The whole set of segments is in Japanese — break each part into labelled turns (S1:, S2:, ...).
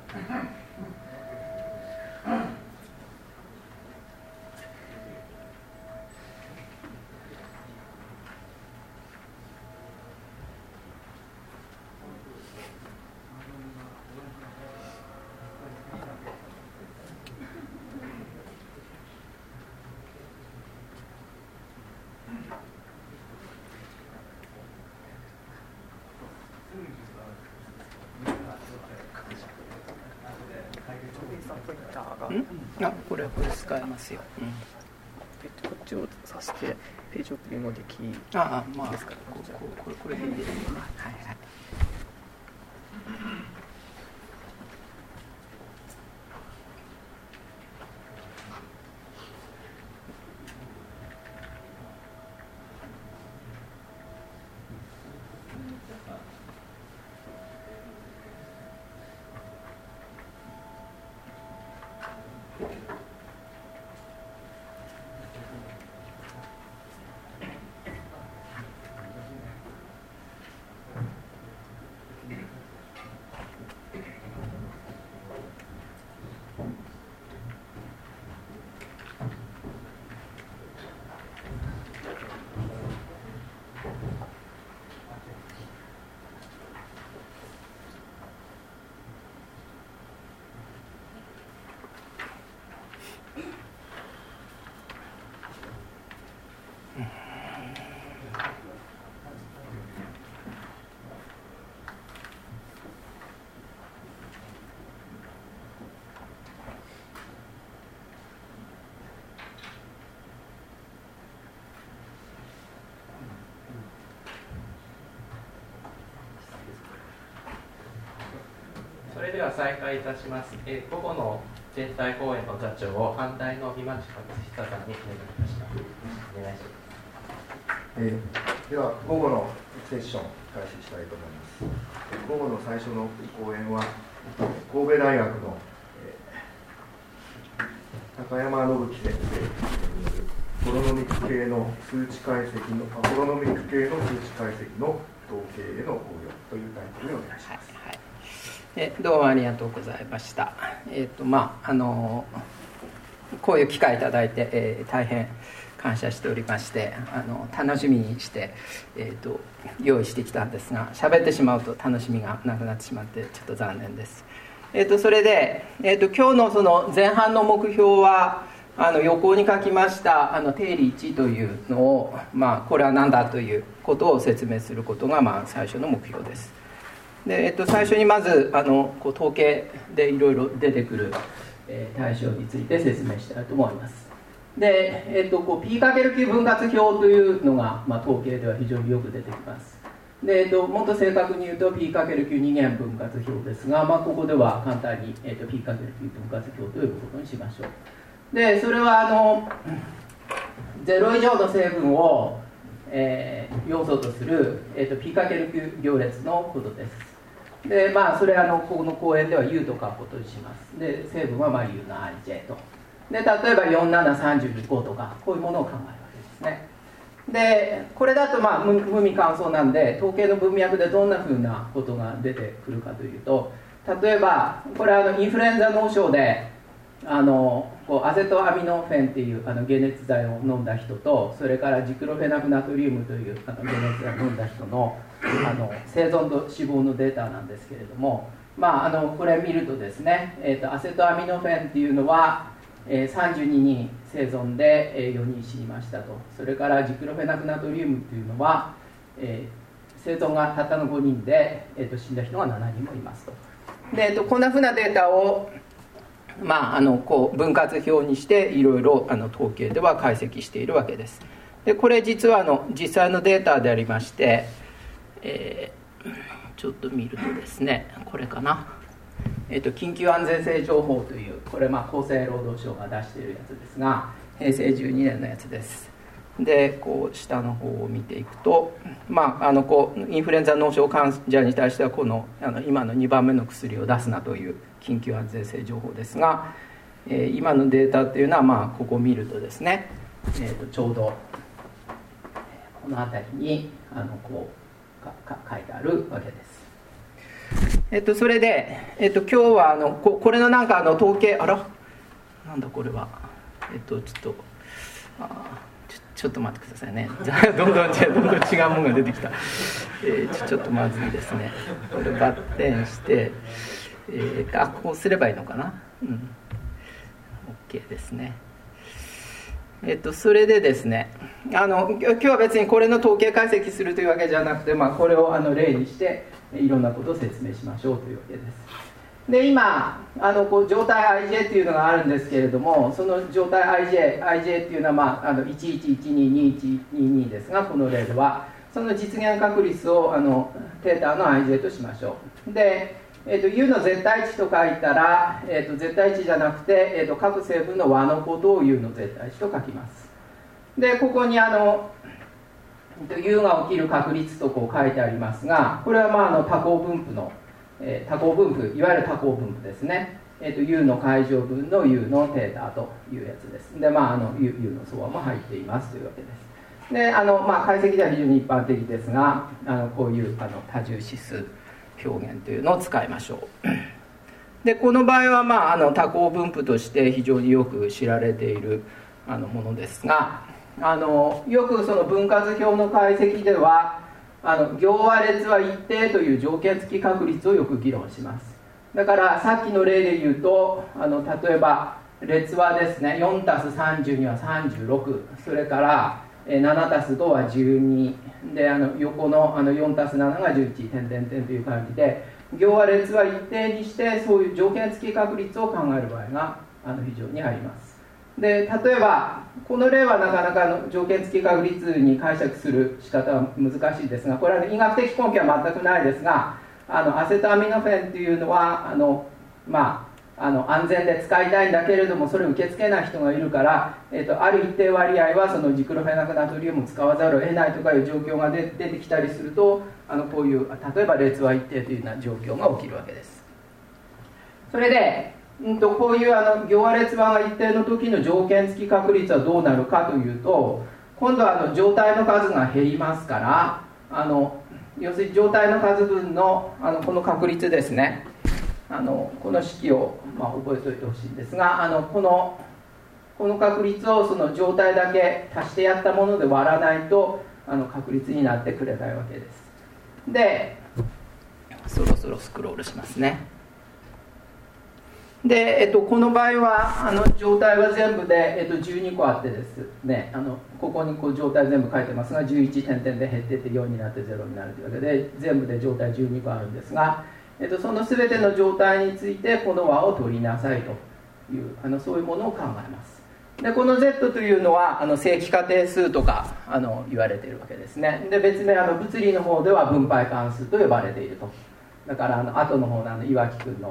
S1: これ使えますよ。
S2: こっちを挿してページをプリもできます
S1: か。これでいいですか。はいはい。
S3: それでは再開いたします。午後の全体公演の座長を反対の今地克久さんにお願いいたします。お願いします。
S4: では午後のセッション開始したいと思います。午後の最初の講演は神戸大学の、高山信樹先生によるホロノミック系の数値解析のホロノミック系の数値解析の統計への応用というタイトルでお願いします。
S1: どうもありがとうございました。こういう機会いただいて、大変感謝しておりまして、楽しみにして、用意してきたんですが、喋ってしまうと楽しみがなくなってしまってちょっと残念です。それで、今日のその前半の目標は横に書きました定理1というのを、これは何だということを説明することが最初の目標です。で最初にまず統計でいろいろ出てくる、対象について説明したいと思います。で、P×Q 分割表というのが、統計では非常によく出てきます。で、もっと正確に言うと P×Q 二元分割表ですが、ここでは簡単に、P×Q 分割表ということにしましょう。でそれは0以上の成分を、要素とする、P×Q 行列のことです。でそれはここの講演では U と書くことにします。で成分はU の IJ と。で例えば4735とかこういうものを考えるわけですね。でこれだと無味乾燥なんで、統計の文脈でどんなふうなことが出てくるかというと、例えばこれはインフルエンザ脳症でアセトアミノフェンっていう解熱剤を飲んだ人と、それからジクロフェナクナトリウムという解熱剤を飲んだ人の生存と死亡のデータなんですけれども、これ見るとですね、アセトアミノフェンっていうのは、32人生存で、4人死にましたと。それからジクロフェナクナトリウムっていうのは、生存がたったの5人で、死んだ人が7人もいますと。で、こんなふうなデータを分割表にしていろいろ統計では解析しているわけです。でこれ実は実際のデータでありまして、ちょっと見るとですね、これかな、緊急安全性情報という、これ厚生労働省が出しているやつですが、平成12年のやつです。で下の方を見ていくと、インフルエンザ脳症患者に対しては今の2番目の薬を出すなという緊急安全性情報ですが、今のデータっていうのはここを見るとですね、ちょうどこの辺りに書いてあるわけです。 それで、今日はこれのなんか統計、あらなんだこれは、ちょっと待ってくださいねどんどん違うものが出てきた、ちょっとまずいですね。これバッテンして、こうすればいいのかな。OK ですね。それでですね、今日は別にこれの統計解析するというわけじゃなくて、これを例にしていろんなことを説明しましょうというわけです。で今状態 IJ っていうのがあるんですけれども、その状態 IJ っていうのは、11122122ですが、この例ではその実現確率をθの IJ としましょう。でU の絶対値と書いたら、絶対値じゃなくて、各成分の和のことを U の絶対値と書きます。でここにU が起きる確率とこう書いてありますが、これは多項分布の、多項分布、いわゆる多項分布ですね。U の解乗分の U の θ というやつです。でU の相和も入っていますというわけです。で解析では非常に一般的ですが、こういう多重指数表現というのを使いましょう。でこの場合は多項分布として非常によく知られているものですが、よくその分割表の解析では行和列は一定という条件付き確率をよく議論します。だからさっきの例で言うと例えば列はですね 4+30 には36、それから7+5 は12で横の4+7 が11点々点という感じで、行和列は一定にしてそういう条件付き確率を考える場合が非常にあります。で例えばこの例はなかなか条件付き確率に解釈する仕方は難しいですが、これは医学的根拠は全くないですが、アセトアミノフェンっていうのは安全で使いたいんだけれどもそれを受け付けない人がいるから、ある一定割合はそのジクロフェナクナトリウムを使わざるを得ないとかいう状況が出てきたりすると、こういう例えば列は一定というような状況が起きるわけです。それでこういう行和列和が一定の時の条件付き確率はどうなるかというと、今度は状態の数が減りますから、要するに状態の数分のこの確率ですね、この式を覚えておいてほしいんですが、この確率をその状態だけ足してやったもので割らないと確率になってくれないわけです。でそろそろスクロールしますね。で、この場合は状態は全部で、12個あってですね、ここにこう状態全部書いてますが11点々で減ってって4になって0になるというわけで全部で状態12個あるんですが、その全ての状態についてこの和を取りなさいというそういうものを考えます。でこの Z というのは正規化定数とか言われているわけですね。で別名物理の方では分配関数と呼ばれていると。だから後の方の岩城君の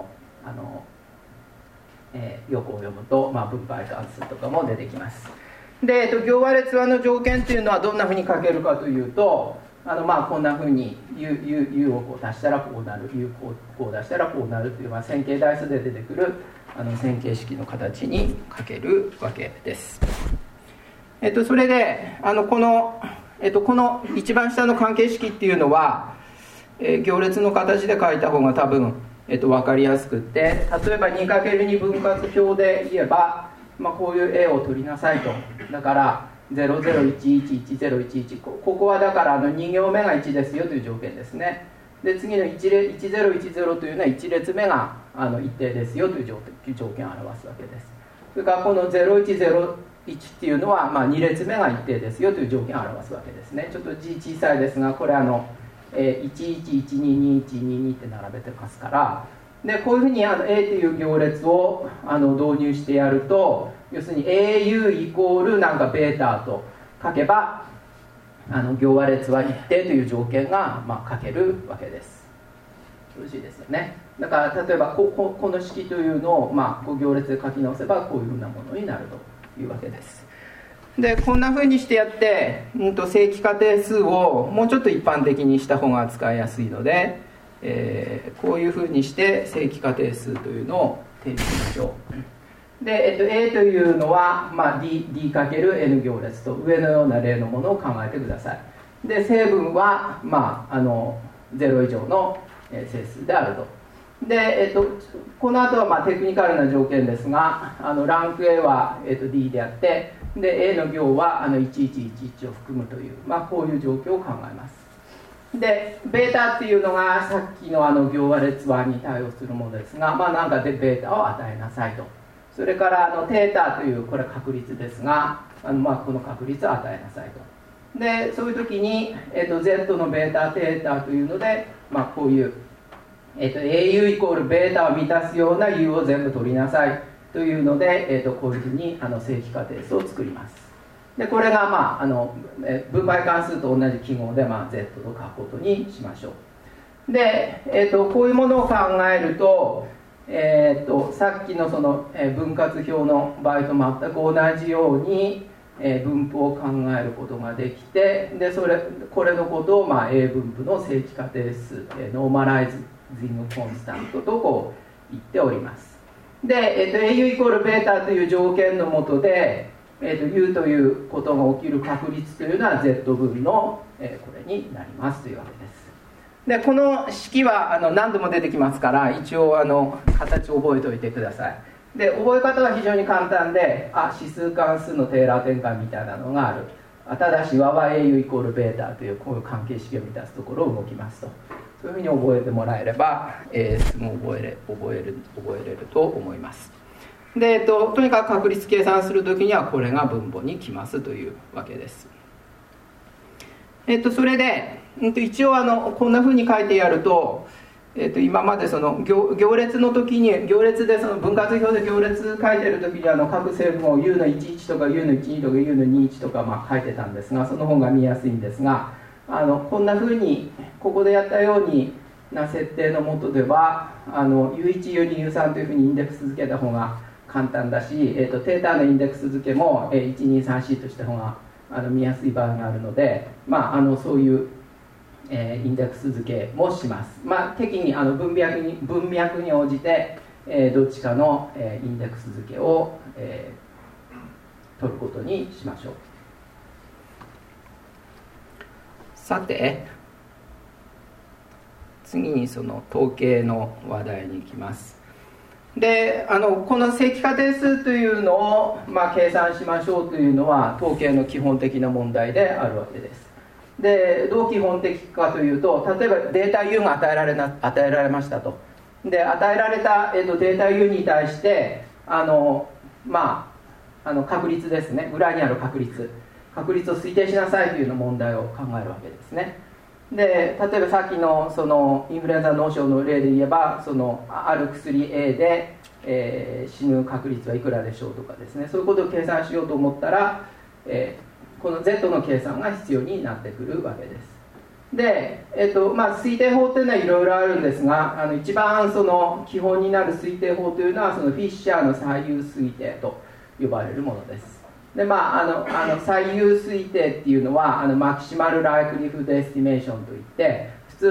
S1: 横を読むと、分配関数とかも出てきます。で、行和列和の条件というのはどんなふうに書けるかというと、こんなふうに U をこう足したらこうなる、U をこう出したらこうなるという、線形代数で出てくる線形式の形に書けるわけです。それでこの一番下の関係式っていうのは、行列の形で書いた方が多分分かりやすくって、例えば 2×2 分割表で言えば、こういう A を取りなさいと。だから00111011、ここはだから2行目が1ですよという条件ですね。で次の1010というのは1列目が一定ですよという条件を表すわけです。それからこの0101っていうのは2列目が一定ですよという条件を表すわけですね。ちょっと字小さいですが、これ11122122って並べてますから、でこういうふうにA という行列を導入してやると、要するに AU イコールなんかベータと書けば行和列は一定という条件が書けるわけです。よろしいですよね。だから例えばこの式というのを行列で書き直せばこういうふうなものになるというわけです。でこんな風にしてやって、正規化定数をもうちょっと一般的にした方が使いやすいので、こういう風にして正規化定数というのを定義しましょう。で、A というのは、D×N 行列と上のような例のものを考えてください。で成分は、0以上の整数であるとで、この後はテクニカルな条件ですが、ランク A は、D であって、で A の行は1111を含むという、こういう状況を考えます。でベータっていうのがさっきの行和列和に対応するものですが、なんかでベータを与えなさいと。それからテータというこれは確率ですが、この確率を与えなさいと。でそういう時に、Z のベータテータというので、こういう、AU イコールベータを満たすような U を全部取りなさいというので、こういうふうに正規仮定数を作ります。でこれが、分配関数と同じ記号で、Z と書くことにしましょう。で、こういうものを考えると、さっきのその、分割表の場合と全く同じように、分布を考えることができて、でこれのことを、A 分布の正規仮定数、ノーマライズングコンスタントとこう言っております。で、AU イコールベータという条件のもとで、U ということが起きる確率というのは Z 分の、これになりますというわけです。でこの式は何度も出てきますから、一応形を覚えておいてください。で覚え方は非常に簡単で、指数関数のテーラー展開みたいなのがある。ただし和は AU イコールベータというこういう関係式を満たすところを動きますと。そういうふうに覚えてもらえれば、すぐ覚えれると思います。で、とにかく確率計算するときにはこれが分母に来ますというわけです。それで、一応こんなふうに書いてやると、今までその 行列の時に行列でその分割表で行列書いてる時に各成分を U の11とか U の12とか U の21とか書いてたんですが、その方が見やすいんですが、こんなふうにここでやったようにな設定のもとではU1、U2、U3 というふうにインデックス付けた方が簡単だし、テータのインデックス付けも1234とした方が見やすい場合があるので、そういうインデックス付けもします。適宜文脈に応じてどっちかのインデックス付けを取ることにしましょう。さて次にその統計の話題に行きます。でこの正規仮定数というのを、計算しましょうというのは統計の基本的な問題であるわけです。でどう基本的かというと、例えばデータ U が与えられましたと。で与えられた、データ U に対して確率ですね、裏にある確率を推定しなさいというような問題を考えるわけですね。で例えばさっきのそのインフルエンザ脳症の例で言えば、そのある薬 A で、死ぬ確率はいくらでしょうとかですね、そういうことを計算しようと思ったら、この Z の計算が必要になってくるわけです。で、推定法というのはいろいろあるんですが、一番その基本になる推定法というのはそのフィッシャーの最優推定と呼ばれるものです。で最優推定っていうのはマキシマルライクリフドエスティメーションといって、普通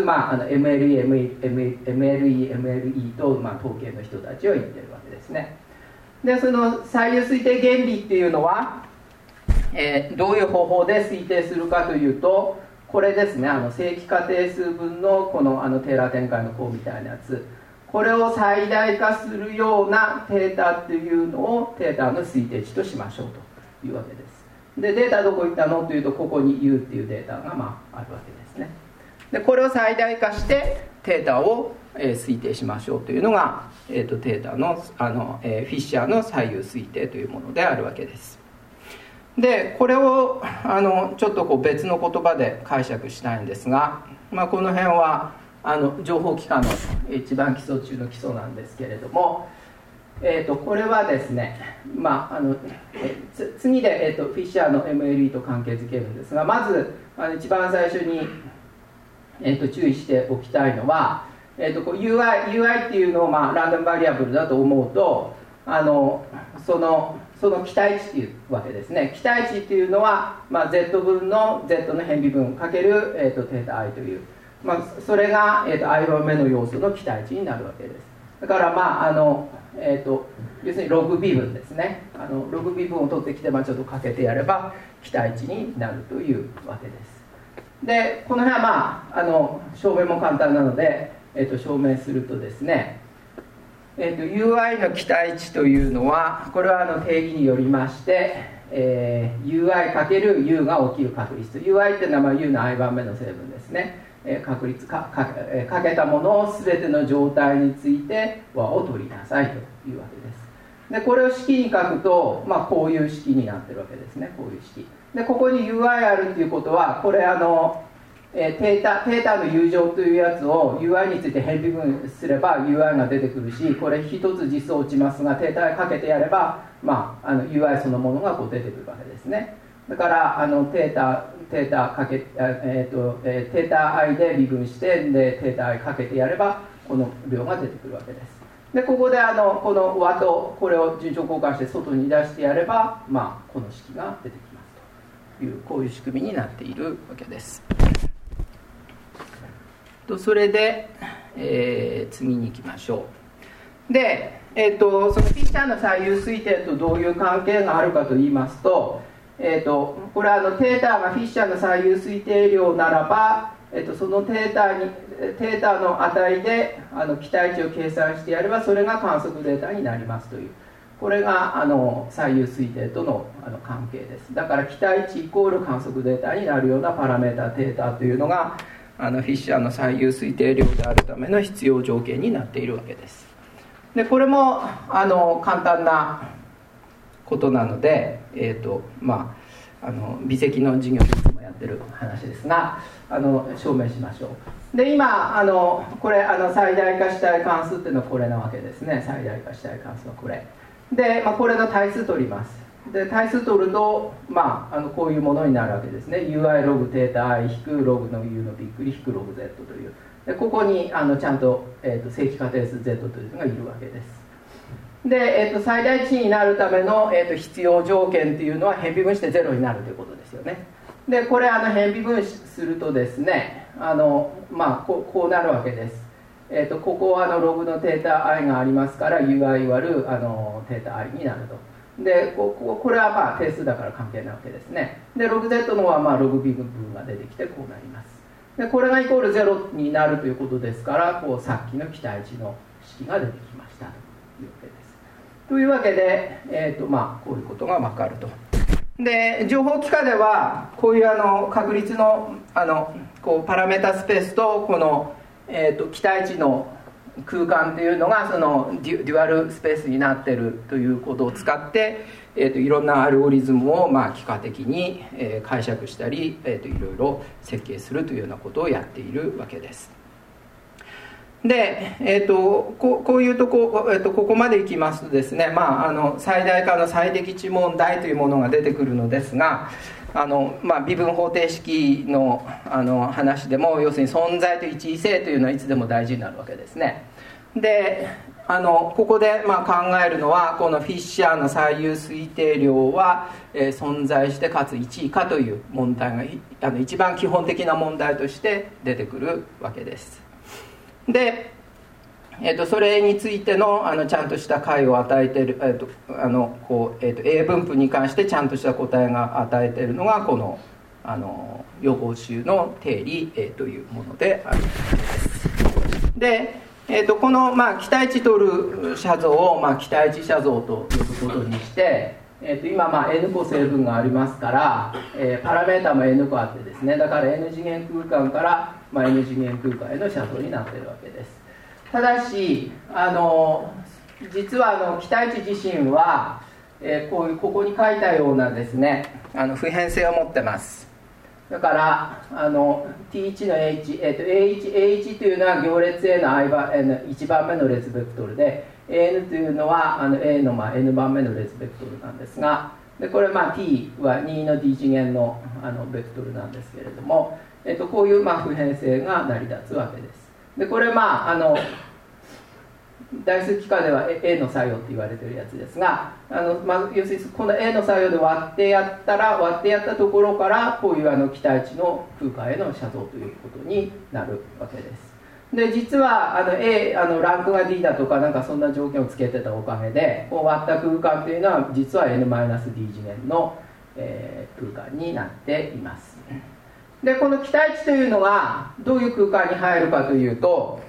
S1: MLE と統計の人たちを言ってるわけですね。でその最優推定原理っていうのは、どういう方法で推定するかというと、これですね、正規仮定数分のこのテーラー展開の項みたいなやつ、これを最大化するようなテータっていうのをテータの推定値としましょうというわけです。でデータどこ行ったのというと、ここに U っていうデータがあるわけですね。でこれを最大化してテータを推定しましょうというのが、テータのフィッシャーの最優推定というものであるわけです。でこれをちょっと別の言葉で解釈したいんですが、この辺は情報機関の一番基礎中の基礎なんですけれども、これはですね、次で、フィッシャーの MLE と関係づけるんですが、まず一番最初に、注意しておきたいのは、UI っていうのを、ランダムバリアブルだと思うと、その期待値というわけですね。期待値というのは、Z 分の Z の変微分かける、θi という、それが、i 番目の要素の期待値になるわけです。だから要するにログ微分ですね。ログ微分を取ってきて、ちょっとかけてやれば期待値になるというわけです。でこの辺は証明も簡単なので、 証明するとですね、UI の期待値というのは、これは定義によりまして、UI×U が起きる確率。UI っていうのはU の i 番目の成分ですね。確率かけたものを全ての状態について和を取りなさいというわけです。でこれを式に書くと、こういう式になってるわけですね。こういう式で、ここに UI あるっていうことは、これθの有乗というやつを UI について変微分すれば UI が出てくるし、これ一つ実相落ちますが、θかけてやれば、UI そのものがこう出てくるわけですね。だからθi で微分してでθi かけてやればこの量が出てくるわけです。でここでこの和とこれを順調交換して外に出してやれば、この式が出てきますという、こういう仕組みになっているわけです。それで、次に行きましょう。で、そのフィッシャーの最優推定とどういう関係があるかといいますと、これはθがフィッシャーの最優推定量ならば、そのθの値で期待値を計算してやればそれが観測データになりますという、これが最優推定との関係です。だから期待値イコール観測データになるようなパラメータ θ というのがフィッシャーの最優推定量であるための必要条件になっているわけです。でこれも簡単なことなので、微積の授業でいつもやってる話ですが、証明しましょう。で今これ最大化したい関数っていうのはこれなわけですね。最大化したい関数はこれで、これの対数取ります。で対数取ると、こういうものになるわけですね。 UI ログ θi 引くログの u のびっくり引くログ z という、でここにちゃんと、正規仮定数 z というのがいるわけです。で、最大値になるための、必要条件というのは変微分して0になるということですよね。でこれ変微分するとですね、こうなるわけです。ここはログの θi がありますから UI 割るθi になると。でこれは定数だから関係ないわけですね。でログ z の方はログ b 分が出てきてこうなります。でこれがイコール0になるということですから、さっきの期待値の式が出てきましたというわけです。というわけで、こういうことが分かると。で情報機化ではこういう確率のパラメータスペースとこの、期待値の空間というのがそのデュアルスペースになっているということを使って、いろんなアルゴリズムを機械的に解釈したり、いろいろ設計するというようなことをやっているわけです。で、こういうとここまでいきますとですね、最大化の最適値問題というものが出てくるのですが、微分方程式の話でも要するに存在と一位性というのはいつでも大事になるわけですね。でここで考えるのはこのフィッシャーの最優推定量は、存在してかつ1位かという問題が一番基本的な問題として出てくるわけです。でそれについてのちゃんとした解を与えている、A 分布に関してちゃんとした答えが与えているのがこの予報集の定理、というものであるわけです。で、この、期待値取る写像を、期待値写像ということにして、今、n 個成分がありますから、パラメータも n 個あってですね、だから n 次元空間から、n 次元空間への写像になっているわけです。ただし実は期待値自身は、ここに書いたようなですね普遍性を持ってます。だからT1 の H、A1 というのは行列 A の1番目の列ベクトルで AN というのはA のN 番目の列ベクトルなんですが、でこれT は2の D 次元のベクトルなんですけれども、こういう普遍性が成り立つわけです。でこれ代数機化では A の作用と言われているやつですが、要するにこの A の作用で割ってやったところからこういう期待値の空間への写像ということになるわけです。で実はA ランクが D だとかなんかそんな条件をつけてたおかげで割った空間というのは実は N-D 次元の、空間になっています。でこの期待値というのがどういう空間に入るかというと、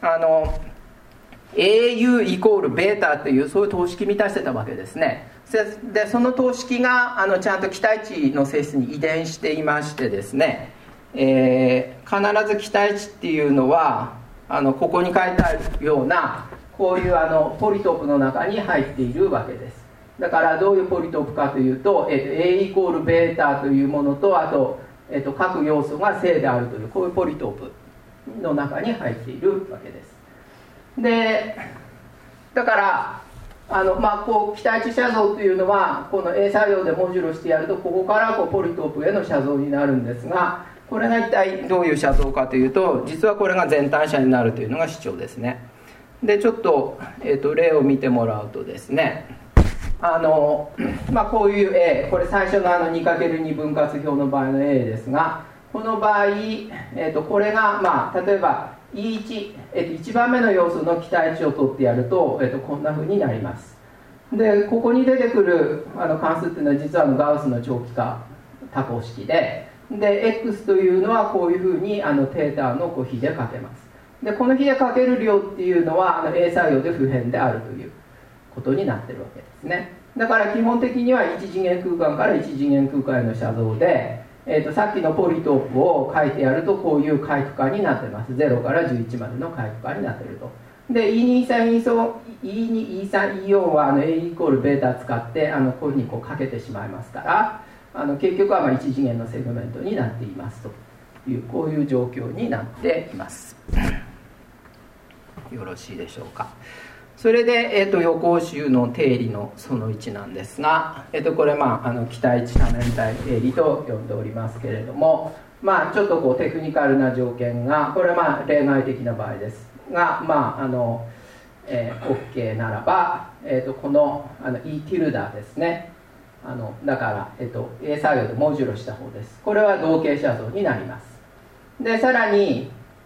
S1: AU イコールベータというそういう等式満たしてたわけですね。でその等式がちゃんと期待値の性質に遺伝していましてですね、必ず期待値っていうのはここに書いてあるようなこういうポリトープの中に入っているわけです。だからどういうポリトープかというと、A イコールベータというものと、あと、各要素が正であるというこういうポリトープの中に入っているわけです。でだからこう期待値写像というのはこの A 作用でモジュロしてやるとここからポリトープへの写像になるんですが、これが一体どういう写像かというと、実はこれが全単写になるというのが主張ですね。でちょっと、例を見てもらうとですね、こういう A、 これ最初の2×2 分割表の場合の A ですが、この場合、これが、例えば E1、1番目の要素の期待値を取ってやると、こんな風になります。でここに出てくる関数っていうのは実はガウスの長期化多項式で、X というのはこういう風にθの比でかけます。でこの比でかける量っていうのはA 作用で不変であるということになってるわけですね。だから基本的には1次元空間から1次元空間への写像で、さっきのポリトープを書いてやるとこういう回復化になってます。0から11までの回復化になっていると。で E2、E3、E4 はA イコールベータ使ってこういうふうにかけてしまいますから、結局は1次元のセグメントになっていますというこういう状況になっています。よろしいでしょうか。それで、予行集の定理のその1なんですが、これ、期待値多面体定理と呼んでおりますけれども、ちょっとテクニカルな条件が、これは例外的な場合ですが、OK ならば、このE ティルダですね、だから、A 作用でモジュロした方です。これは同型写像になります。でさらに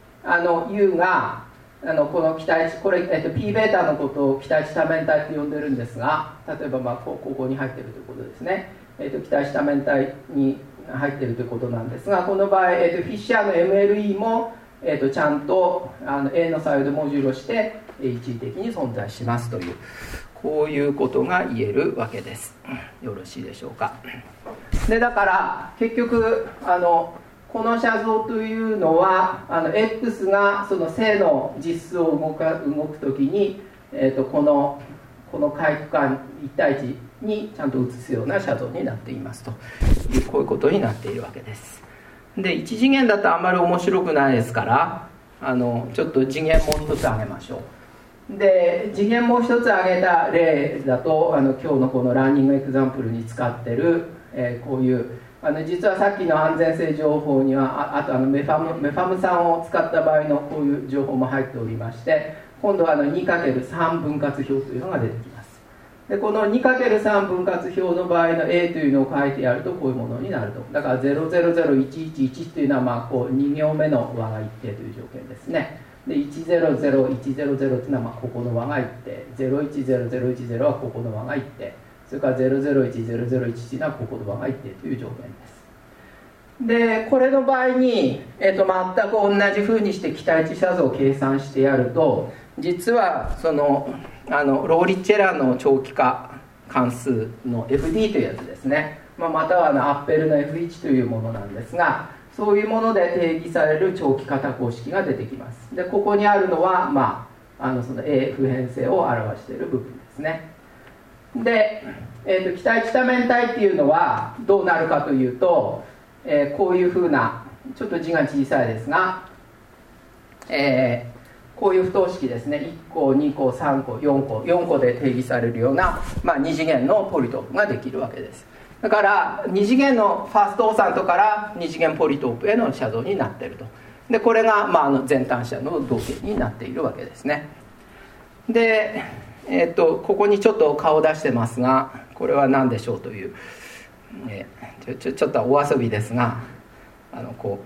S1: U がこの期待値、これ、P ベータのことを期待値多面体と呼んでるんですが、例えばここに入っているということですね。期待値多面体に入っているということなんですが、この場合、フィッシャーの MLE も、ちゃんとA の作用でモジュロして一時的に存在しますというこういうことが言えるわけです。よろしいでしょうか。でだから結局この写像というのはX がその正の実数を動くときに、この回復間一対一にちゃんと写すような写像になっていますというこういうことになっているわけです。で1次元だとあんまり面白くないですからちょっと次元もう一つ挙げましょう。で次元もう一つ挙げた例だと今日のこのランニングエクザンプルに使ってる、こういう実はさっきの安全性情報にはあとメファム酸を使った場合のこういう情報も入っておりまして、今度は2×3 分割表というのが出てきます。でこの 2×3 分割表の場合の A というのを書いてやるとこういうものになると。だから000111というのは2行目の和が一定という条件ですね。で100100というのはここの和が一定、010010はここの和が一定、それから001001というのはここの和が一定という条件です。でこれの場合に、全く同じふうにして期待値写像を計算してやると、実はそのローリッチェラーの長期化関数の FD というやつですね、またはアッペルの F1 というものなんですが、そういうもので定義される長期化多項式が出てきます。でここにあるのは、その A 普遍性を表している部分ですね。で、期待値多面体っていうのはどうなるかというと、こういうふうなちょっと字が小さいですが、こういう不等式ですね。1個2個3個4個で定義されるような、2次元のポリトープができるわけです。だから2次元のファーストオーサントから2次元ポリトープへの写像になっていると。でこれが、全単写の同型になっているわけですね。で、ここにちょっと顔を出してますが、これは何でしょうという、ちょっとお遊びですが、こ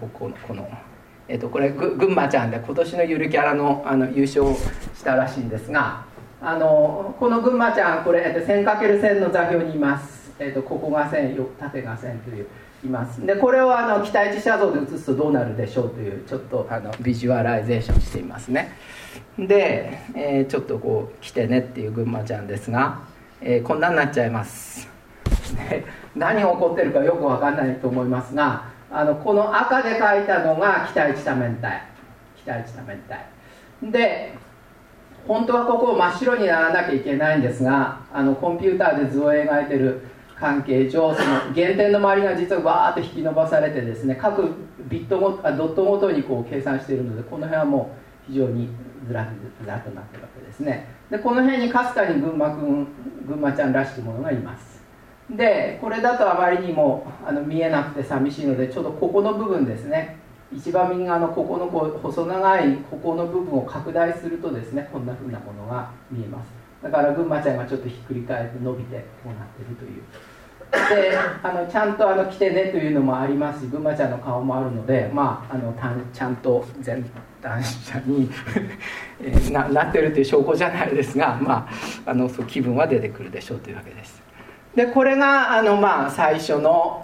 S1: れ群馬ちゃんで今年のゆるキャラの優勝したらしいんですが、この群馬ちゃんこれ 1000×1000 の座標にいます。 ここが線、縦が線といういます。でこれを期待値写像で写すとどうなるでしょうというちょっとビジュアライゼーションしていますね。で、ちょっとこう来てねっていう群馬ちゃんですが、こんなになっちゃいます。で何が起こってるかよく分かんないと思いますが、この赤で書いたのが期待値多面体、期待値多面体で、本当はここ真っ白にならなきゃいけないんですが、コンピューターで図を描いてる関係上、その原点の周りが実はバーッと引き伸ばされてですね、各ビットドットごとにこう計算しているので、この辺はもう非常にずらっとなってるわけですね。でこの辺にかすかに群馬ちゃんらしきものがいます。でこれだとあまりにも見えなくて寂しいので、ちょっとここの部分ですね、一番右側のここの細長いここの部分を拡大するとですね、こんな風なものが見えます。だから群馬ちゃんがちょっとひっくり返って伸びてこうなっているという。でちゃんと来てねというのもありますし、群馬ちゃんの顔もあるので、ちゃんと全男者になってるという証拠じゃないですが、そう気分は出てくるでしょうというわけです。でこれが最初の、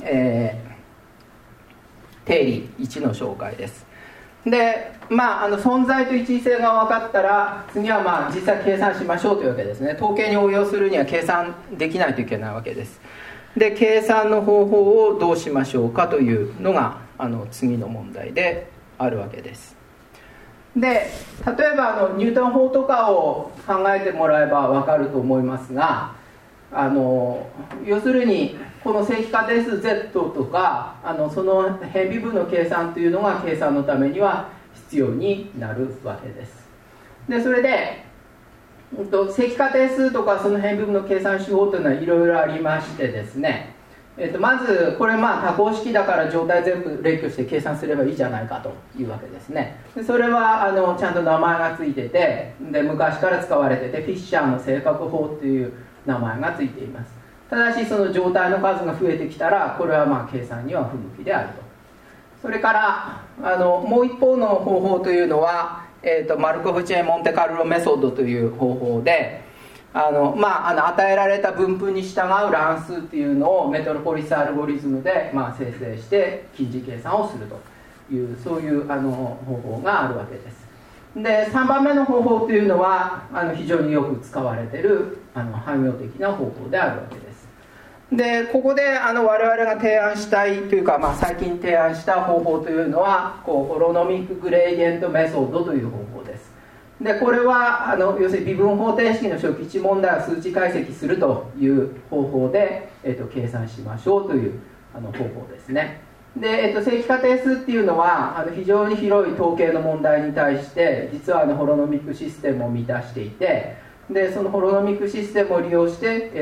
S1: 定理1の紹介です。で存在と一時性が分かったら、次は実際計算しましょうというわけですね。統計に応用するには計算できないといけないわけです。で計算の方法をどうしましょうかというのが次の問題であるわけです。で例えばニュートン法とかを考えてもらえば分かると思いますが、要するにこの正規化定数 Z とかその変微分の計算というのが計算のためには必要になるわけです。でそれで正規化定数とかその変微分の計算手法というのはいろいろありましてですね、まずこれ多項式だから状態全部列挙して計算すればいいじゃないかというわけですね。でそれはちゃんと名前がついてて、で昔から使われてて、フィッシャーの正確法という名前がついています。ただしその状態の数が増えてきたら、これは計算には不向きであると。それからもう一方の方法というのは、マルコフチェーン・モンテカルロメソッドという方法で、与えられた分布に従う乱数っていうのをメトロポリスアルゴリズムで生成して近似計算をするという、そういう方法があるわけです。で3番目の方法というのは非常によく使われている汎用的な方法であるわけです。でここで我々が提案したいというか、最近提案した方法というのはホロノミックグレーディエントメソッドという方法です。でこれは要するに微分方程式の初期値問題を数値解析するという方法で、計算しましょうという方法ですね。で、正規化定数っていうのは非常に広い統計の問題に対して実はホロノミックシステムを満たしていて、でそのホロノミックシステムを利用して、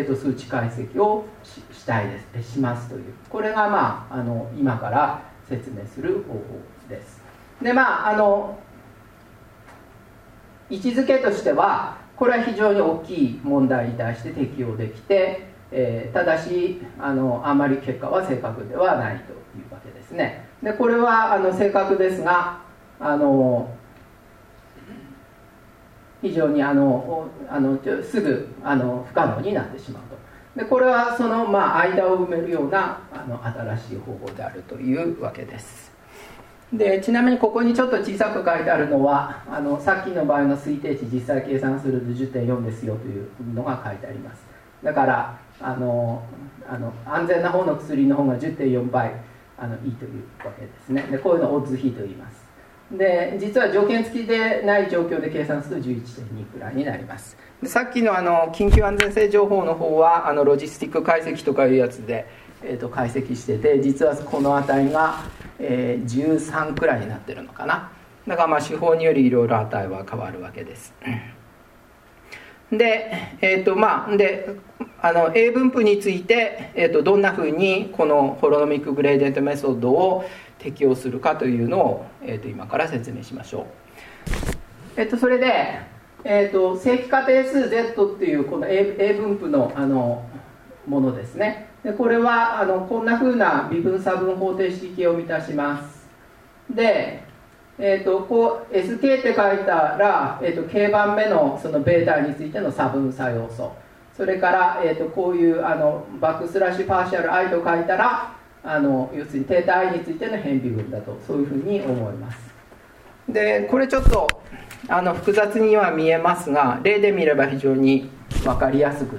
S1: 数値解析をしますという、これが、今から説明する方法です。で位置づけとしてはこれは非常に大きい問題に対して適用できて、ただしあまり結果は正確ではないというわけですね。でこれは正確ですが非常にすぐ不可能になってしまうと。でこれはその間を埋めるような新しい方法であるというわけです。でちなみにここにちょっと小さく書いてあるのはさっきの場合の推定値実際計算すると 10.4 ですよというのが書いてあります。だから安全な方の薬の方が 10.4 倍いいというわけですね。でこういうのをオッズ比と言います。で実は条件付きでない状況で計算すると 11.2 くらいになります。でさっきの緊急安全性情報の方はロジスティック解析とかいうやつで、解析してて、実はこの値が、13くらいになってるのかな。だから手法によりいろいろ値は変わるわけです。で、A 分布について、どんなふうにこのホロノミックグレーデントメソッドを適用するかというのを、今から説明しましょう。それで、正規化定数 Z っていうこの A 分布のものですね。でこれはこんなふうな微分差分方程式形を満たします。でこう SK って書いたら、K 番目のそのベータについての差分差要素それから、こういうバックスラッシュパーシャル i と書いたら要するにθ i についての変微分だと、そういうふうに思います。でこれちょっと複雑には見えますが、例で見れば非常に分かりやすくって、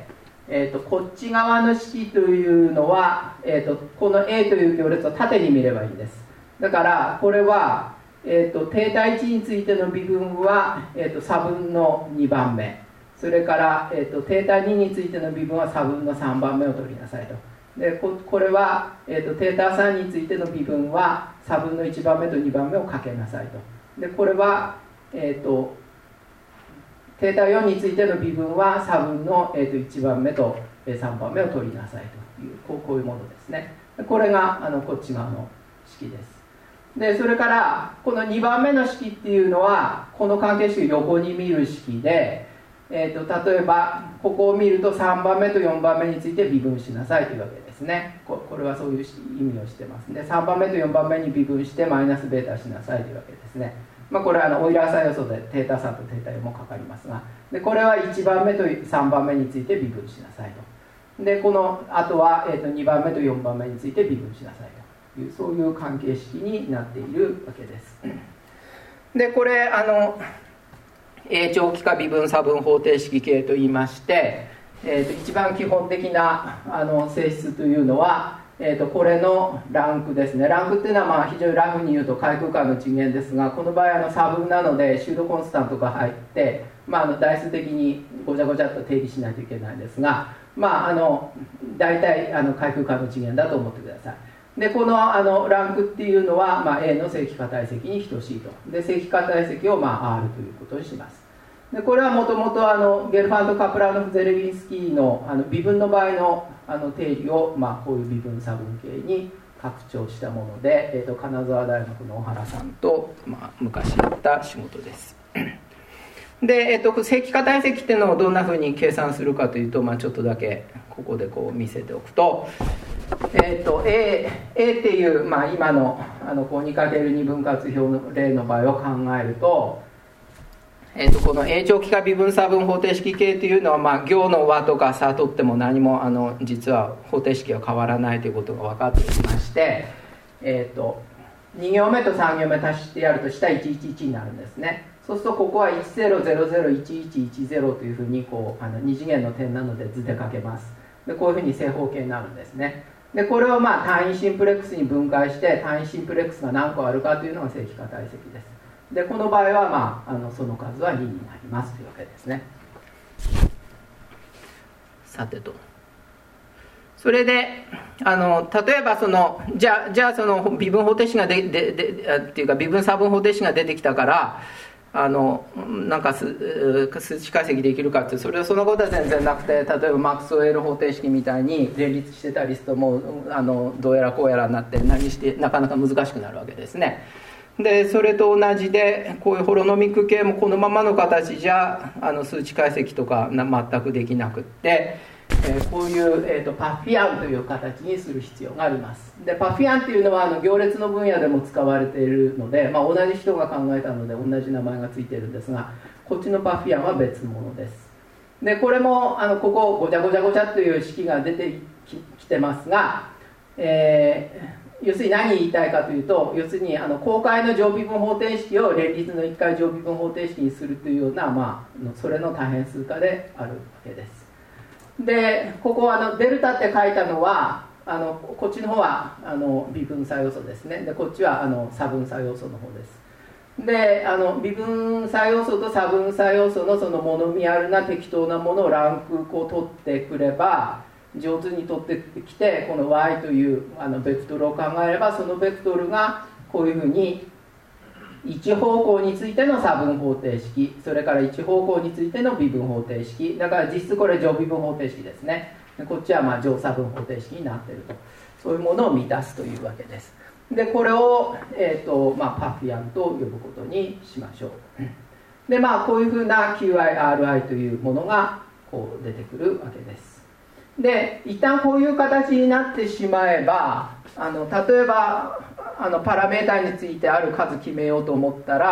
S1: こっち側の式というのは、この A という行列を縦に見ればいいんです。だからこれは、θ1 についての微分は、差分の2番目、それから、θ2 についての微分は差分の3番目を取りなさいと。でこれは、θ3 についての微分は差分の1番目と2番目をかけなさいと。でこれは、θ4 についての微分は差分の、1番目と3番目を取りなさいという、こういうものですね。これがこっち側の式です。でそれからこの2番目の式っていうのはこの関係式を横に見る式で、例えばここを見ると3番目と4番目について微分しなさいというわけですね。これはそういう意味をしてます。で3番目と4番目に微分してマイナスベータしなさいというわけですね。これはオイラー差要素でθ3とθ4もかかりますが、でこれは1番目と3番目について微分しなさいと。でこのあとは、2番目と4番目について微分しなさいという、そういう関係式になっているわけです。でこれ長期化微分差分方程式系といいまして、一番基本的な性質というのは、これのランクですね。ランクっていうのは非常にラフに言うと解空間の次元ですが、この場合差分なのでシュードコンスタントが入って、代数的にごちゃごちゃっと定義しないといけないんですが、大体解空間の次元だと思ってください。でこのランクっていうのは、A の正規化体積に等しいと。で正規化体積をR ということにします。でこれはもともとゲルファント・カプラノフ・ゼレビンスキーの微分の場合の定理を、こういう微分差分形に拡張したもので、金沢大学の小原さんと、昔やった仕事です。で、正規化体積っていうのをどんなふうに計算するかというと、ちょっとだけここでこう見せておくと、A っていう、今の2×2 分割表の例の場合を考えると、この A 長期化微分差分方程式系というのは、行の和とか差とっても何も実は方程式は変わらないということが分かってきまして、2行目と3行目足してやると下111になるんですね。そうするとここは10001110というふうに2次元の点なので図で書けます。でこういうふうに正方形になるんですね。でこれを単位シンプレックスに分解して単位シンプレックスが何個あるかというのが正規化体積です。でこの場合は、その数は2になりますというわけですね。さてとそれで例えばじゃあその微分方程式がっていうか微分差分方程式が出てきたからなんか数値解析できるかって、そんなことは全然なくて、例えばマクスウェル方程式みたいに連立してたリストもどうやらこうやらになってなかなか難しくなるわけですね。でそれと同じでこういうホロノミック系もこのままの形じゃ数値解析とか全くできなくって、こういう、パフィアンという形にする必要があります。でパフィアンっていうのは行列の分野でも使われているので、同じ人が考えたので同じ名前がついているんですが、こっちのパフィアンは別物です。でこれもここごちゃごちゃごちゃという式が出てきてますが、要するに何言いたいかというと、要するに公開の乗微分方程式を連立の1回乗微分方程式にするというような、それの多変数化であるわけです。でここデルタって書いたのはこっちの方は微分差要素ですね。でこっちは差分差要素の方です。で微分差要素と差分差要素のそのモノミアルな適当なものをランク取ってくれば、上手に取ってきて、この y というベクトルを考えれば、そのベクトルがこういうふうに一方向についての差分方程式、それから一方向についての微分方程式、だから実質これ乗微分方程式ですね。こっちは乗差分方程式になっていると、そういうものを満たすというわけです。でこれを、パフィアンと呼ぶことにしましょう。でこういうふうな QIRI というものがこう出てくるわけです。で一旦こういう形になってしまえば、例えばパラメータについてある数決めようと思ったら、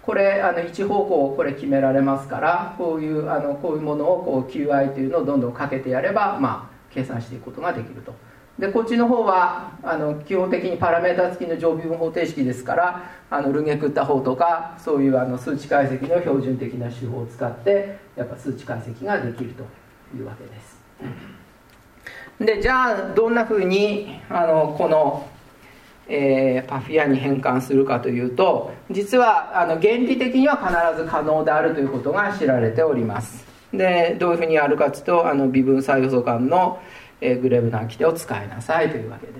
S1: これ一方向これ決められますから、こういうものをこう QI というのをどんどんかけてやれば、計算していくことができると。でこっちの方は基本的にパラメータ付きの常微分方程式ですから、ルゲクッタ法とかそういう数値解析の標準的な手法を使ってやっぱ数値解析ができるというわけです。でじゃあどんなふうにこのパフィアに変換するかというと、実は原理的には必ず可能であるということが知られております。でどういうふうにやるかというと、微分差要素間のグレブナー規定を使いなさいというわけです。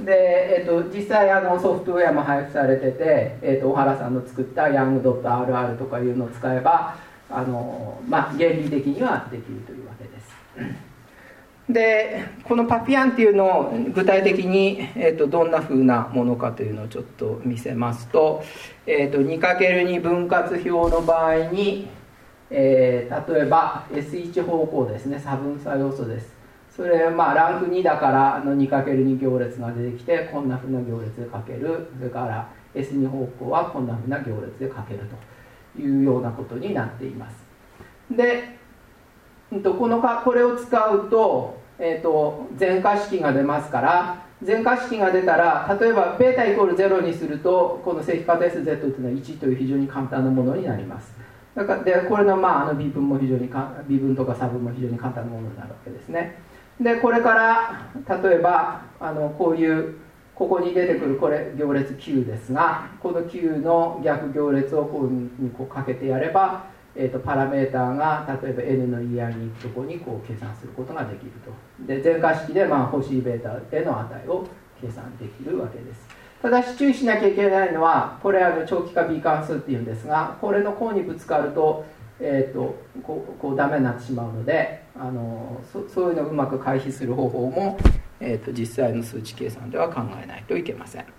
S1: で、実際ソフトウェアも配布されてて、小原さんの作ったヤング .rr とかいうのを使えば原理的にはできるというわけです。でこのパフィアンっていうのを具体的に、どんなふうなものかというのをちょっと見せますと、2×2 分割表の場合に、例えば S1 方向ですね、差分差要素です。それランク2だから 2×2 行列が出てきて、こんなふうな行列で書ける。それから S2 方向はこんなふうな行列で書けるというようなことになっています。でこれを使うと、全化式が出ますから、全化式が出たら、例えば β イコール0にすると、この正規化定数 z というのは1という非常に簡単なものになります。でこれの微分も非常に微分とか差分も非常に簡単なものになるわけですね。でこれから例えばここに出てくるこれ行列 Q ですが、この Q の逆行列をこういうふうにかけてやれば、パラメーターが例えば n の EI に行くところに計算することができると。で全化式で欲しいベータへの値を計算できるわけです。ただし注意しなきゃいけないのは、これ長期化 B 関数っていうんですが、これの項にぶつかると、こうダメになってしまうので、そういうのをうまく回避する方法も、実際の数値計算では考えないといけません。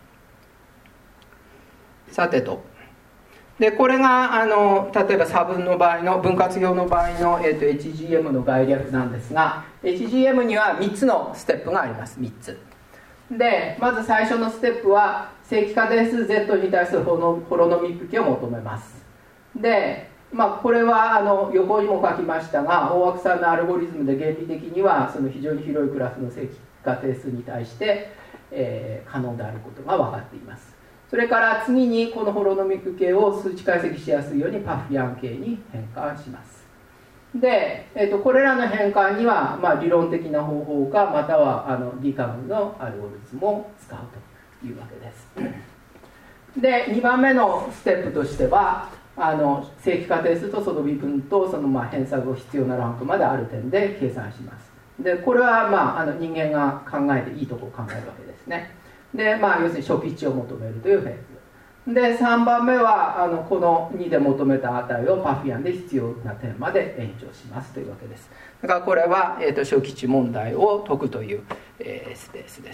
S1: さてとでこれが例えば差分の場合の分割表の場合の、HGM の概略なんですが、 HGM には3つのステップがあります。3つで、まず最初のステップは正規化定数 z に対するホロノミック値を求めます。でこれは横にも書きましたが、大枠さんのアルゴリズムで原理的にはその非常に広いクラスの正規化定数に対して、可能であることが分かっています。それから次にこのホロノミック系を数値解析しやすいようにパフィアン系に変換します。で、これらの変換には、理論的な方法かまたはディカムのアルゴリズムを使うというわけです。で2番目のステップとしては正規化定数とその微分とその偏差が必要なランクまである点で計算します。でこれは人間が考えていいところを考えるわけですね。で要するに初期値を求めるというフェーズで、3番目はこの2で求めた値をパフィアンで必要な点まで延長しますというわけです。だからこれは、初期値問題を解くという、スペースです。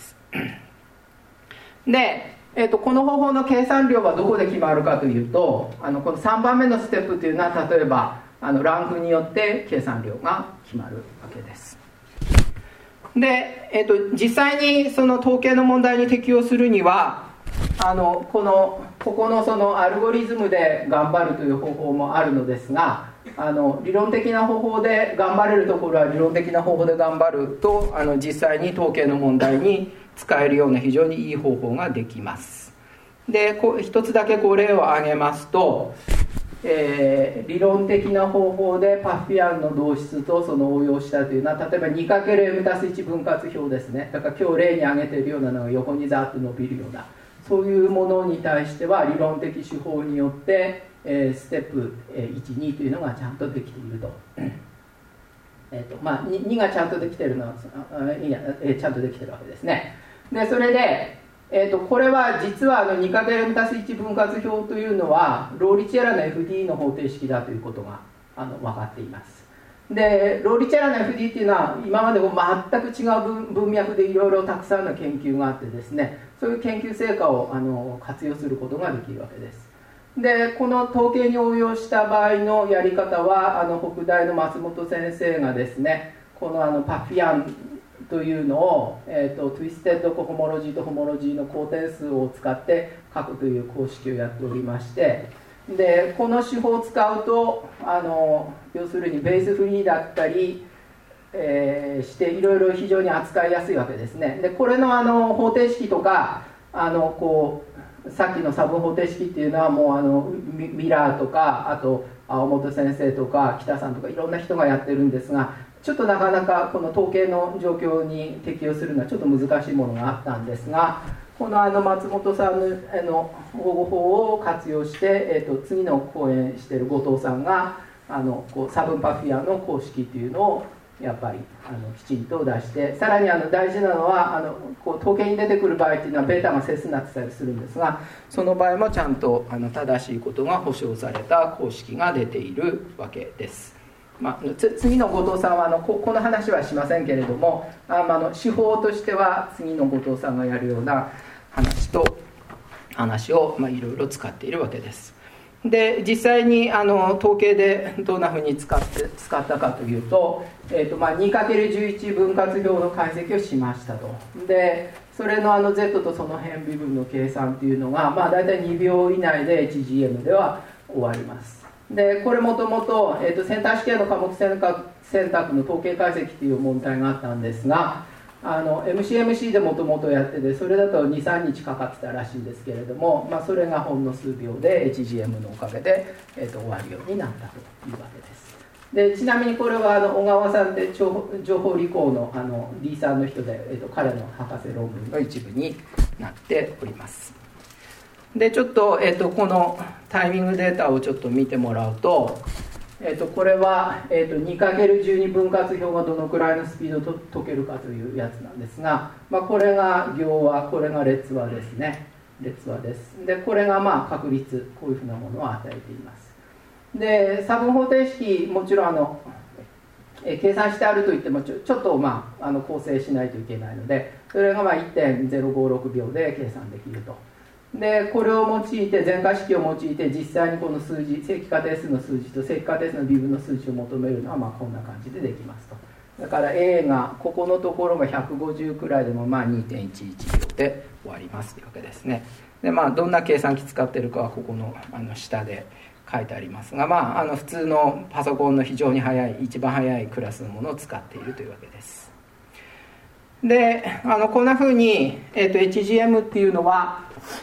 S1: でこの方法の計算量はどこで決まるかというと、この3番目のステップというのは例えばランクによって計算量が決まるわけです。で、実際にその統計の問題に適用するにはここのそのアルゴリズムで頑張るという方法もあるのですが、理論的な方法で頑張れるところは理論的な方法で頑張ると実際に統計の問題に使えるような非常にいい方法ができます。で一つだけ例を挙げますと、理論的な方法でパフィアンの導出とその応用したというのは、例えば 2×m+1 分割表ですね。だから今日例に挙げているようなのが横にざっと伸びるようなそういうものに対しては理論的手法によって、ステップ 1,2 というのがちゃんとできていると。2がちゃんとできているのはちゃんとできているわけですね。でそれでこれは実は2×1 分割表というのはローリチェラの FD の方程式だということが分かっています。でローリチェラの FD っていうのは今まで全く違う文脈でいろいろたくさんの研究があってですね、そういう研究成果を活用することができるわけです。でこの統計に応用した場合のやり方は北大の松本先生がですね、このパフィアンというのを、トゥイステッドコホモロジーとホモロジーの公転数を使って書くという公式をやっておりまして、 でこの手法を使うと要するにベースフリーだったり、していろいろ非常に扱いやすいわけですね。でこれの方程式とかさっきの差分方程式っていうのはもうミラーとかあと青本先生とか北さんとかいろんな人がやってるんですが、ちょっとなかなかこの統計の状況に適用するのはちょっと難しいものがあったんですが、この松本さんの保護法を活用して、次の講演している後藤さんが差分パフィアの公式というのをやっぱりきちんと出して、さらに大事なのは統計に出てくる場合っていうのはベータが整数になってたりするんですが、その場合もちゃんと正しいことが保証された公式が出ているわけです。次の後藤さんはこの話はしませんけれども、手法としては次の後藤さんがやるような話をいろいろ使っているわけです。で実際に統計でどんなふうに使ったかというと、2×11 分割表の解析をしましたと。でそれのZ とその辺微分の計算というのが、大体2秒以内で HGM では終わります。でこれもともとセンター試験の科目選択の統計解析という問題があったんですが、MCMC でもともとやってて、それだと 2,3 日かかってたらしいんですけれども、それがほんの数秒で HGM のおかげで、終わるようになったというわけです。でちなみにこれは小川さんで情報理工のD さんの人で、彼の博士論文の一部になっております。でちょっと、このタイミングデータをちょっと見てもらうと、これは、2×12 分割表がどのくらいのスピードと解けるかというやつなんですが、これが行和、これが列和ですね。列和です。でこれが確率、こういうふうなものを与えています。で差分方程式もちろん計算してあるといってもちょっと構成しないといけないので、それが1.056 秒で計算できると。でこれを用いて全化式を用いて実際にこの数字、正規化定数の数字と正規化定数の微分の数字を求めるのはこんな感じでできますと。だから A がここのところが150くらいでも2.11 秒で終わりますというわけですね。でどんな計算機使ってるかはここの下で書いてありますが、普通のパソコンの非常に速い一番速いクラスのものを使っているというわけです。でこんなふうに、HGM っていうのは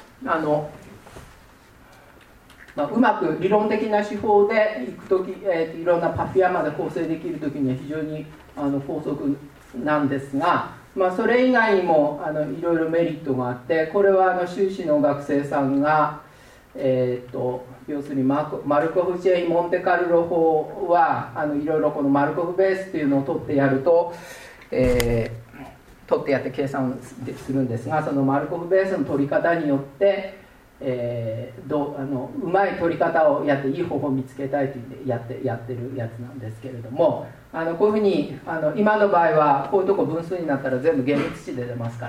S1: うまく理論的な手法でいくとき、いろんなパフィアまで構成できるときには非常に高速なんですが、それ以外にもいろいろメリットがあって、これは修士の学生さんが、要するにマルコフチェイモンテカルロ法はいろいろこのマルコフベースっていうのを取ってやると、取ってやって計算をするんですが、そのマルコフベースの取り方によって、うまい取り方をやっていい方法を見つけたいというんでやってるやつなんですけれども、こういうふうに今の場合はこういうとこ分数になったら全部厳密値で出ますから、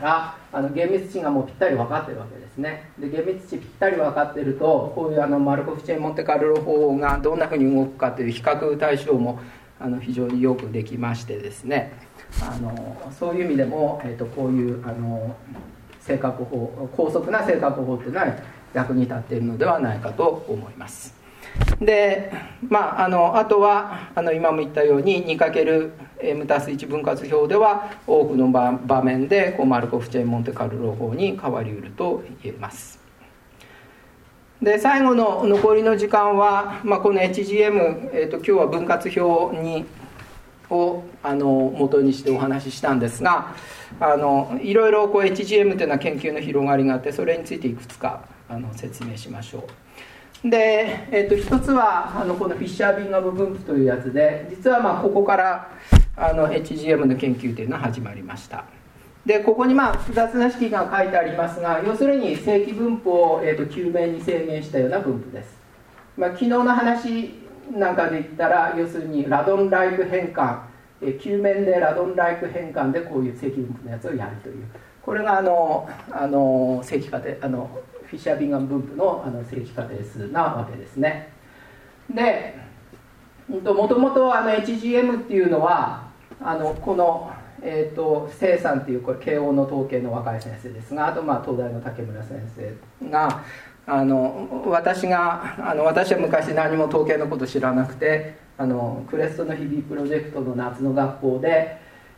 S1: 厳密値がもうぴったり分かってるわけですね。で厳密値ぴったり分かってると、こういうマルコフチェイモンテカルロ法がどんなふうに動くかという比較対象も非常によくできましてですね、そういう意味でも、こういう正確法、高速な正確法というのは役に立っているのではないかと思います。で、あとは今も言ったように 2×m+1 分割表では多くの場面でマルコフチェイモンテカルロ法に変わりうると言えます。で最後の残りの時間は、この HGM、今日は分割表を元にしてお話ししたんですが、いろいろHGM というのは研究の広がりがあって、それについていくつか説明しましょう。で、一つはこのフィッシャー・ビンガム分布というやつで、実はここからHGM の研究というのは始まりました。でここに複雑な式が書いてありますが、要するに正規分布を球面に制限したような分布です。昨日の話なんかで言ったら、要するにラドンライク変換、球面でラドンライク変換でこういう正規分布のやつをやるという、これが正規化定フィッシャー・ビンガム分布の正規化定数なわけですね。でもともとHGM っていうのはこの聖さんっていうこれ慶応の統計の若い先生ですが、あと東大の竹村先生が私は昔何も統計のこと知らなくてクレストの日々プロジェクトの夏の学校で、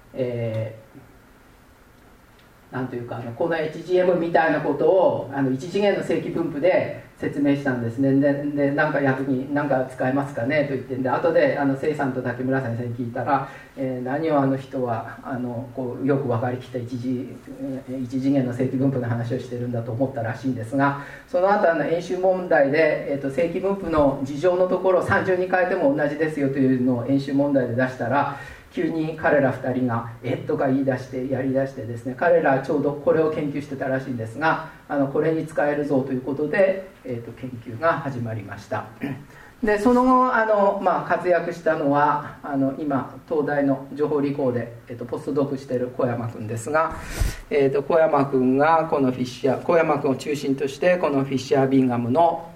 S1: なんというかこの HGM みたいなことを1次元の正規分布で説明したんですね。でなんか役に何か使えますかねと言ってんで、後でせいさんと竹村先生に聞いたら、何を人はこうよく分かりきった一次元の正規分布の話をしてるんだと思ったらしいんですが、その後演習問題で、正規分布の事情のところを30に変えても同じですよというのを演習問題で出したら、急に彼ら2人がとか言い出してやりだしてですね、彼らちょうどこれを研究してたらしいんですが、これに使えるぞということで、研究が始まりました。でその後活躍したのは今東大の情報理工で、ポストドクしている小山君ですが、小山君がこの小山君を中心としてこのフィッシャー・ビンガムの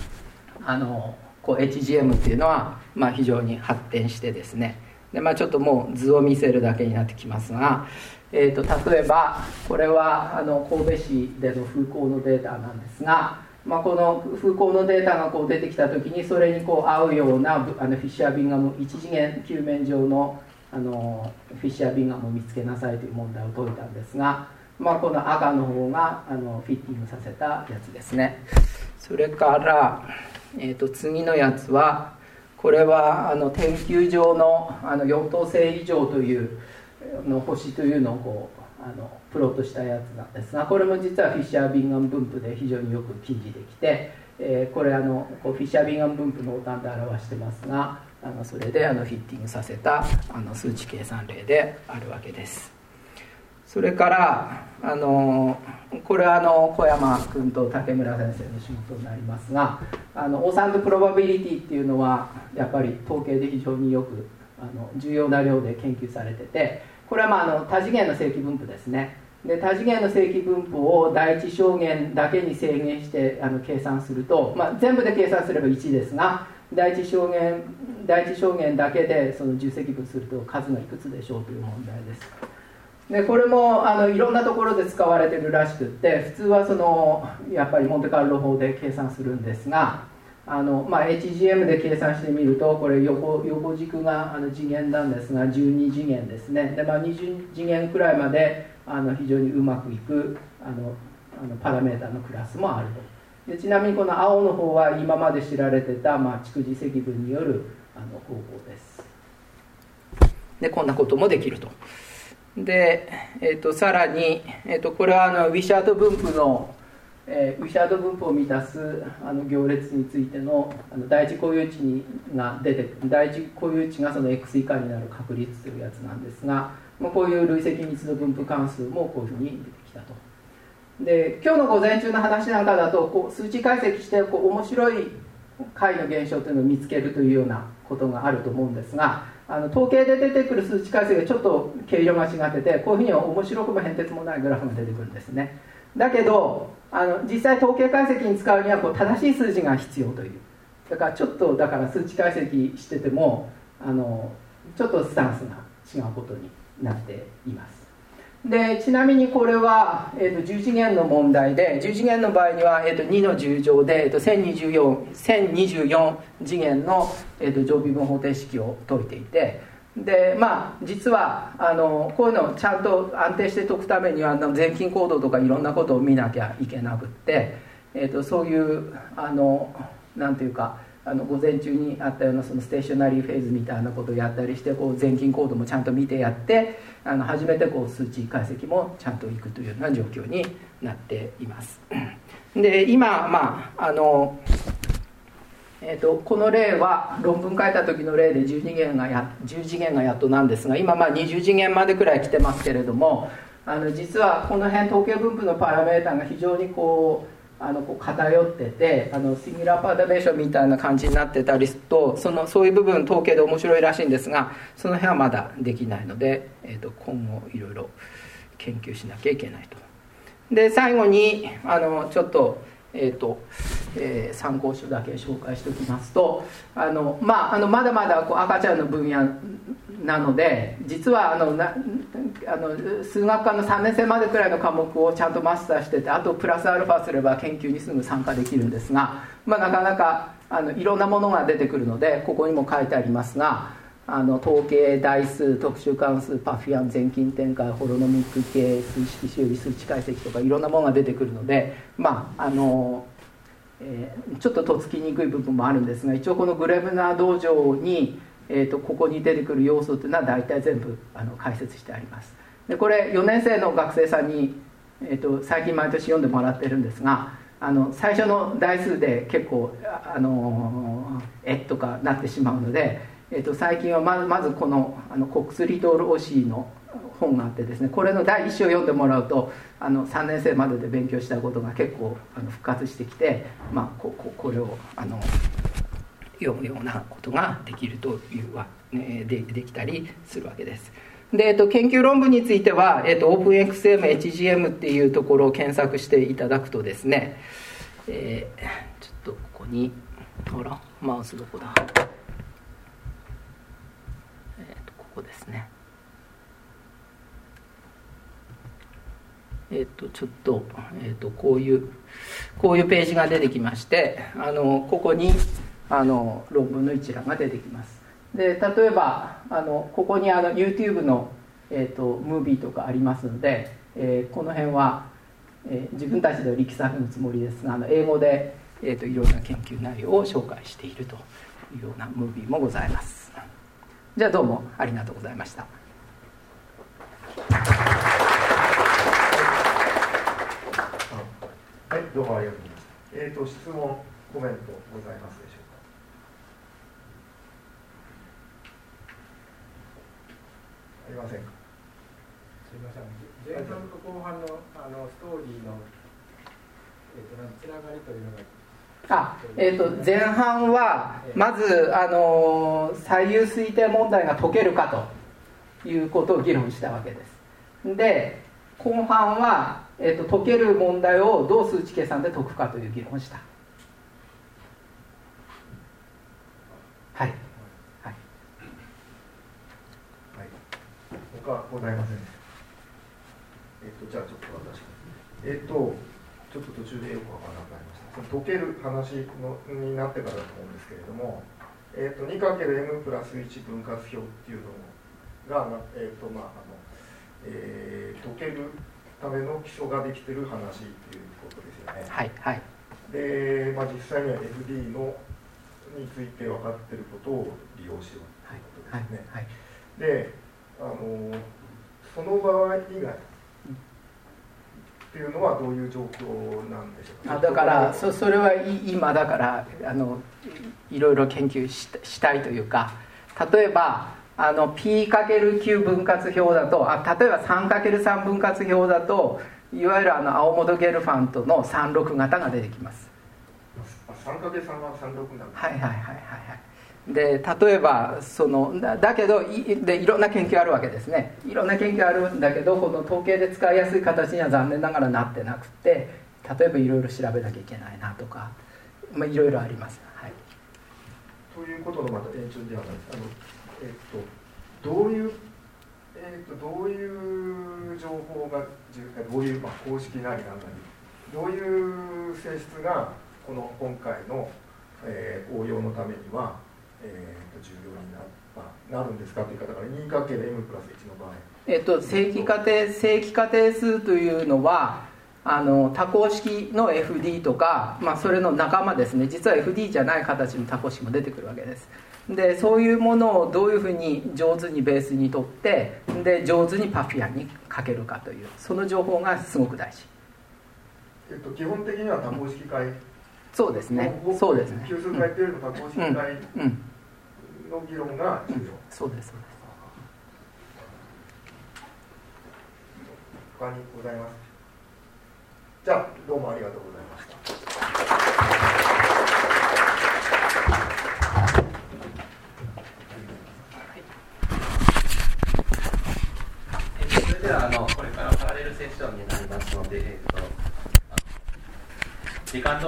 S1: HGM っていうのは非常に発展してですね、でちょっともう図を見せるだけになってきますが、例えばこれは神戸市での風向のデータなんですが、この風向のデータが出てきた時にそれに合うようなフィッシャー・ビンガム一次元球面上のフィッシャー・ビンガムを見つけなさいという問題を解いたんですが、この赤の方がフィッティングさせたやつですね。それから、次のやつはこれは天球上の4等星以上という星というのをプロットしたやつなんですが、これも実はフィッシャー・ビンガム分布で非常によく記事できて、これフィッシャー・ビンガム分布のボタンで表してますが、それでフィッティングさせた数値計算例であるわけです。それからこれは小山君と竹村先生の仕事になりますが、オーサンドプロバビリティっていうのはやっぱり統計で非常によく重要な量で研究されてて、これは多次元の正規分布ですね。で多次元の正規分布を第一象限だけに制限して計算すると、全部で計算すれば1ですが、第一象限だけでその重積分すると数がいくつでしょうという問題です。でこれもいろんなところで使われているらしくって、普通はやっぱりモンテカルロ法で計算するんですが、HGM で計算してみるとこれ横軸が次元なんですが12次元ですね。で、20次元くらいまで非常にうまくいくパラメータのクラスもあると。でちなみにこの青の方は今まで知られてた蓄次積分による方法です。でこんなこともできると。で、さらに、これはウィシャード分布のウィシャード分布を満たす行列についての第一固有値が出てくる、第一固有値がその x 以下になる確率というやつなんですが、こういう累積密度分布関数もこういうふうに出てきたと。で今日の午前中の話なんかだと数値解析して面白い解の現象というのを見つけるというようなことがあると思うんですが、統計で出てくる数値解析がちょっと毛色が違ってて、こういうふうに面白くも変哲もないグラフが出てくるんですね。だけど実際統計解析に使うには正しい数字が必要という、だからちょっと数値解析しててもちょっとスタンスが違うことになっています。でちなみにこれは、10次元の問題で、10次元の場合には、2の10乗で、1024次元の、常微分方程式を解いていて、で実はこういうのをちゃんと安定して解くためには前近行動とかいろんなことを見なきゃいけなくって、そういうなんていうか午前中にあったようなそのステーショナリーフェーズみたいなことをやったりして、前近行動もちゃんと見てやって初めて数値解析もちゃんといくというような状況になっています。で今この例は論文書いた時の例で10次元がやっとなんですが、今20次元までくらい来てますけれども、実はこの辺統計分布のパラメータが非常に偏っててシンギュラーパータベーションみたいな感じになってたりすると、そういう部分統計で面白いらしいんですが、その辺はまだできないので、今後いろいろ研究しなきゃいけないと。で最後にちょっと参考書だけ紹介しておきますと、まだまだ赤ちゃんの分野なので、実は数学科の3年生までくらいの科目をちゃんとマスターしてて、あとプラスアルファすれば研究にすぐ参加できるんですが、なかなかいろんなものが出てくるので、ここにも書いてありますが、統計、代数、特殊関数、パフィアン、全近展開、ホロノミック系、数式修理、数値解析とかいろんなものが出てくるので、ちょっととっつきにくい部分もあるんですが、一応このグレブナー道場に、ここに出てくる要素というのは大体全部解説してあります。でこれ4年生の学生さんに、最近毎年読んでもらってるんですが、最初の代数で結構とかなってしまうので、最近はまずこのコックス・リトル・オシーの本があってですね、これの第1章を読んでもらうと3年生までで勉強したことが結構復活してきて、これを読むようなことができるというできたりするわけです。で、研究論文については、OpenXM HGM っていうところを検索していただくとですね、ちょっとここにマウスどこだ、ここですね。ちょっと、こういうページが出てきまして、ここに論文の一覧が出てきます。で、例えばここにYouTube の、ムービーとかありますので、この辺は、自分たちでは力作のつもりですが、英語で、いろんな研究内容を紹介しているというようなムービーもございます。じゃあどうもありがとうございました。
S4: はい、どうもありがとうございます。質問、コメントございますでしょうか。ありませんか。
S5: すみません。前半と後半のストーリーのつながりというのが。
S1: 前半はまず最優推定問題が解けるかということを議論したわけです。で、後半は、解ける問題をどう数値計算で解くかという議論をした。はい。はい。
S4: 他ございません。じゃあちょっと私ちょっと途中でよくわからなくなりました。その解ける話になってからだと思うんですけれども、2×m プラス1分割表っていうのが、解けるための基礎ができてる話っていうことですよね。
S1: はいはい。
S4: で、実際には FD について分かっていることを利用しようということですね。はいはいはい、で、その場合以外っていうのはどういう状況なんでしょうか。
S1: だからそれは今だからいろいろ研究したいというか、例えばP×Q 分割表だと、例えば 3×3 分割表だと、いわゆる青本ゲルファントの36型が出てきます。
S4: 3×3 は36なんです。
S1: はいはいはいはいはい。で、例えばだけどいろんな研究あるわけですね。いろんな研究あるんだけど、この統計で使いやすい形には残念ながらなってなくて、例えばいろいろ調べなきゃいけないなとか、いろいろあります。はい。
S4: ということのまた延長ではないです。どういう情報がどういう公式なりなんなりどういう性質が今回の、応用のためには、重要になるんですかという方から 2×m プラス1の場合、
S1: 正規仮定数というのは多項式の FD とか、それの仲間ですね。実は FD じゃない形の多項式も出てくるわけです。で、そういうものをどういうふうに上手にベースにとって、で上手にパフィアンにかけるかという、その情報がすごく大事。
S4: 基本的には多項式解、
S1: そうですね。そうですね。
S4: 級数解というよりも多項式解の議論が重要。
S1: そうですそうです。
S4: 他にございます。じゃあどうもありがとうございました。
S3: それではこれからパラレルセッションになりますので、時間